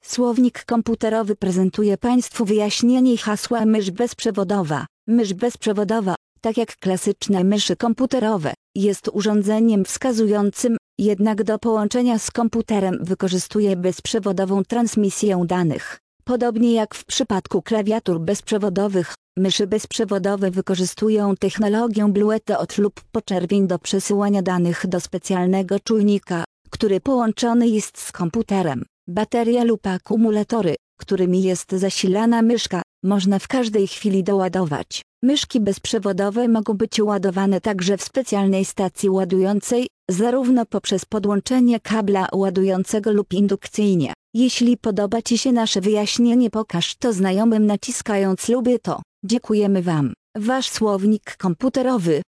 Słownik komputerowy prezentuje Państwu wyjaśnienie hasła mysz bezprzewodowa. Mysz bezprzewodowa, tak jak klasyczne myszy komputerowe, jest urządzeniem wskazującym, jednak do połączenia z komputerem wykorzystuje bezprzewodową transmisję danych. Podobnie jak w przypadku klawiatur bezprzewodowych, myszy bezprzewodowe wykorzystują technologię Bluetooth lub podczerwień do przesyłania danych do specjalnego czujnika, który połączony jest z komputerem. Bateria lub akumulatory, którymi jest zasilana myszka, można w każdej chwili doładować. Myszki bezprzewodowe mogą być ładowane także w specjalnej stacji ładującej, zarówno poprzez podłączenie kabla ładującego lub indukcyjnie. Jeśli podoba Ci się nasze wyjaśnienie, pokaż to znajomym naciskając lubię to. Dziękujemy Wam. Wasz słownik komputerowy.